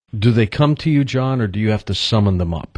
Do they come to you, John, or do you have to summon them up?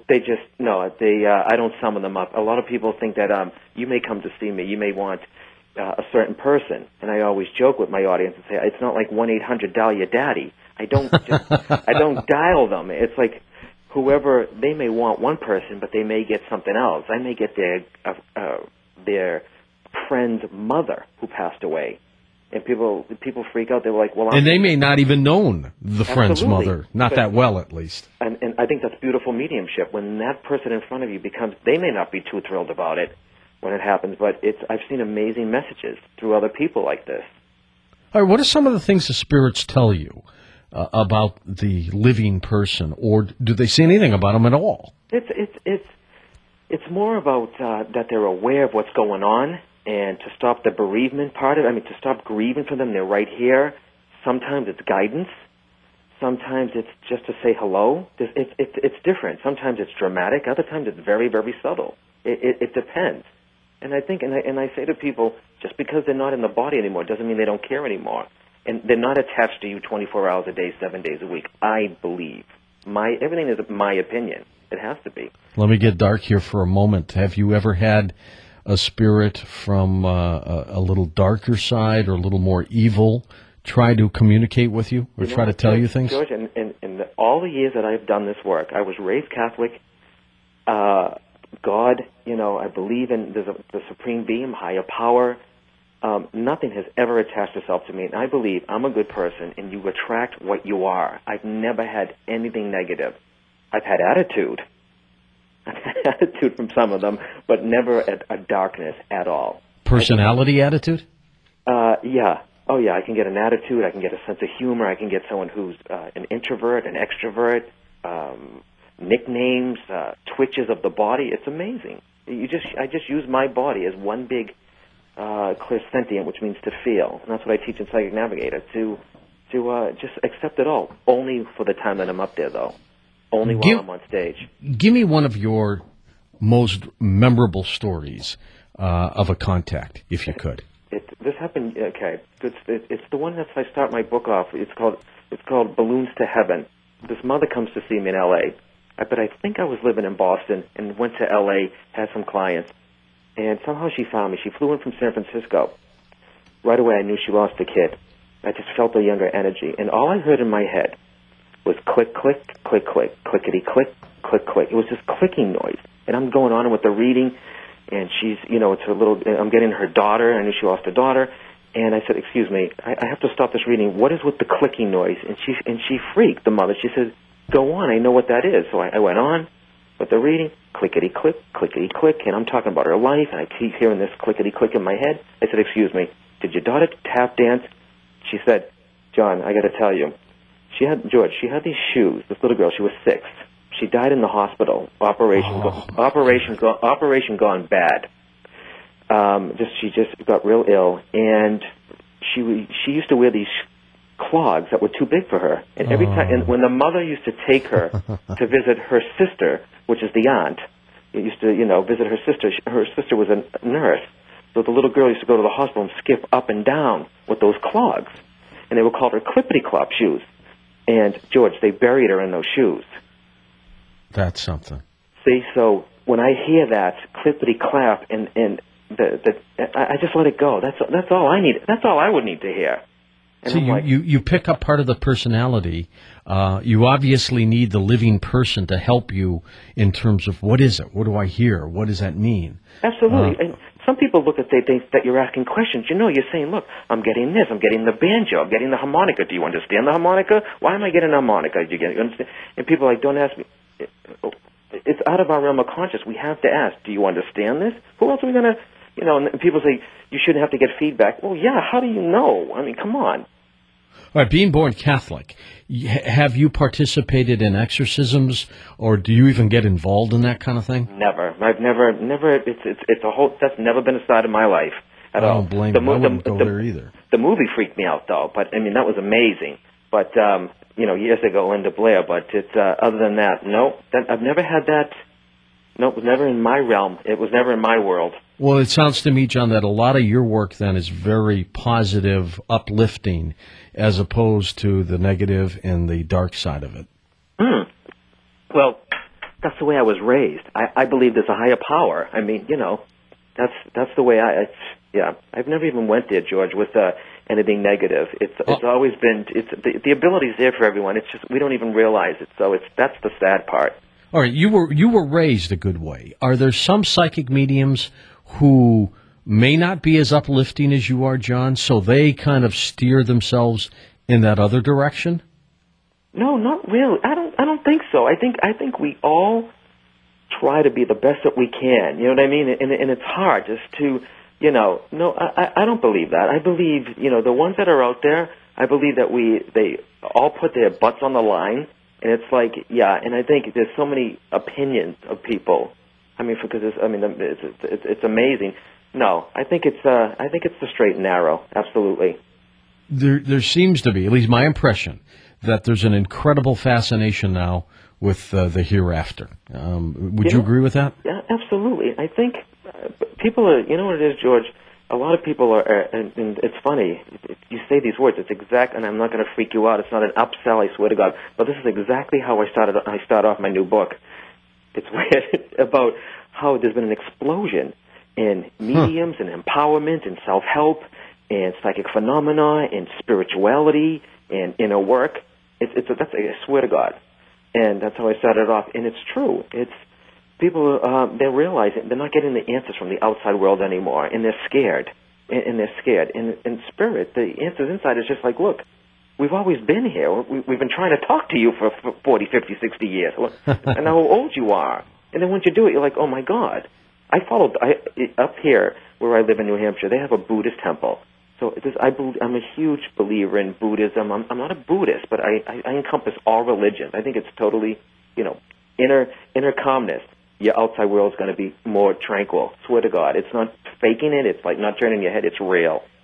I don't summon them up. A lot of people think that you may come to see me, you may want a certain person, and I always joke with my audience and say it's not like 1-800 dial your daddy. I don't dial them. It's like whoever they may want one person, but they may get something else. I may get their friend's mother who passed away. And people freak out. They're like, and they may not even known the friend's Absolutely. mother, not that well at least. And I think that's beautiful mediumship. When that person in front of you they may not be too thrilled about it when it happens, but I've seen amazing messages through other people like this. All right, what are some of the things the spirits tell you about the living person, or do they say anything about them at all? It's more about that they're aware of what's going on. And to stop the bereavement part of it, to stop grieving for them, they're right here. Sometimes it's guidance. Sometimes it's just to say hello. It's different. Sometimes it's dramatic. Other times it's very, very subtle. It depends. And I think, and I say to people, just because they're not in the body anymore doesn't mean they don't care anymore. And they're not attached to you 24 hours a day, 7 days a week. I believe. Everything is my opinion. It has to be. Let me get dark here for a moment. Have you ever had a spirit from a little darker side or a little more evil try to communicate with you or try to tell you things? George, in all the years that I've done this work, I was raised Catholic. God, I believe in the Supreme Being, higher power. Nothing has ever attached itself to me. And I believe I'm a good person, and you attract what you are. I've never had anything negative. I've had attitude. Attitude from some of them, but never a darkness at all. Personality attitude? Yeah. Oh, yeah, I can get an attitude. I can get a sense of humor. I can get someone who's an introvert, an extrovert, nicknames, twitches of the body. It's amazing. I just use my body as one big clairsentient, which means to feel. And that's what I teach in Psychic Navigator, to just accept it all. Only for the time that I'm up there, though. Only while I'm on stage. Give me one of your most memorable stories of a contact, if you could. This happened. Okay, it's the one that I start my book off. It's called Balloons to Heaven. This mother comes to see me in L.A. But I think I was living in Boston and went to L.A. had some clients, and somehow she found me. She flew in from San Francisco. Right away, I knew she lost a kid. I just felt a younger energy, and all I heard in my head was click, click, click, click, clickety, click, click, click. It was just clicking noise. And I'm going on with the reading, and she's, it's a little, I'm getting her daughter. I knew she lost a daughter. And I said, excuse me, I have to stop this reading. What is with the clicking noise? And she freaked, the mother. She said, go on, I know what that is. So I went on with the reading, clickety, click, clickety, click. And I'm talking about her life, and I keep hearing this clickety, click in my head. I said, excuse me, did your daughter tap dance? She said, John, I got to tell you. She had these shoes. This little girl, she was 6. She died in the hospital. Operation gone bad. She just got real ill, and she used to wear these clogs that were too big for her. And every time, and when the mother used to take her to visit her sister, which is the aunt, used to visit her sister. Her sister was a nurse, so the little girl used to go to the hospital and skip up and down with those clogs, and they were called her clippity-clop shoes. And, George, they buried her in those shoes. That's something. See, so when I hear that clippity-clap, and I just let it go. That's all I need. That's all I would need to hear. And so you pick up part of the personality. You obviously need the living person to help you in terms of what is it? What do I hear? What does that mean? Absolutely. And some people look at they think that you're asking questions. You're saying, look, I'm getting this. I'm getting the banjo. I'm getting the harmonica. Do you understand the harmonica? Why am I getting a harmonica? Do you understand? And people are like, don't ask me. It's out of our realm of consciousness. We have to ask, do you understand this? Who else are we going to, and people say, you shouldn't have to get feedback. Well, yeah, how do you know? I mean, come on. All right, being born Catholic, have you participated in exorcisms, or do you even get involved in that kind of thing? Never. I've never. It's a whole. That's never been a side of my life at all. I don't blame you. I wouldn't go there either. The movie freaked me out, though. But I mean, that was amazing. But years ago, Linda Blair. But it's other than that, no. I've never had that. No, it was never in my realm. It was never in my world. Well, it sounds to me, John, that a lot of your work then is very positive, uplifting, as opposed to the negative and the dark side of it. Well, that's the way I was raised. I believe there's a higher power. I mean, that's the way I've never even went there, George, with anything negative. It's always been, the ability's there for everyone. It's just, we don't even realize it. So that's the sad part. All right, you were raised a good way. Are there some psychic mediums who may not be as uplifting as you are, John, so they kind of steer themselves in that other direction? No, not really. I don't think so. I think we all try to be the best that we can. You know what I mean? And it's hard just to, no, I don't believe that. I believe, the ones that are out there, I believe that they all put their butts on the line, and it's like, and I think there's so many opinions of people. I mean, because it's amazing. No, I think it's the straight and narrow. Absolutely. There seems to be, at least my impression, that there's an incredible fascination now with the hereafter. Would you agree with that? Yeah, absolutely. I think people are, you know what it is, George? A lot of people are, and it's funny, you say these words, it's exact, and I'm not going to freak you out, it's not an upsell, I swear to God, but this is exactly how I start off my new book. It's weird about how there's been an explosion in mediums and empowerment and self-help and psychic phenomena and spirituality and inner work. I swear to God. And that's how I started off. And it's true. It's people, they're realizing they're not getting the answers from the outside world anymore, and they're scared. And they're scared. And in spirit, the answers inside is just like, look, we've always been here. We've been trying to talk to you for 40, 50, 60 years. I know how old you are. And then once you do it, you're like, oh, my God. Up here where I live in New Hampshire, they have a Buddhist temple. So I'm a huge believer in Buddhism. I'm not a Buddhist, but I encompass all religions. I think it's totally, inner calmness. Your outside world is going to be more tranquil. Swear to God. It's not faking it. It's like not turning your head. It's real.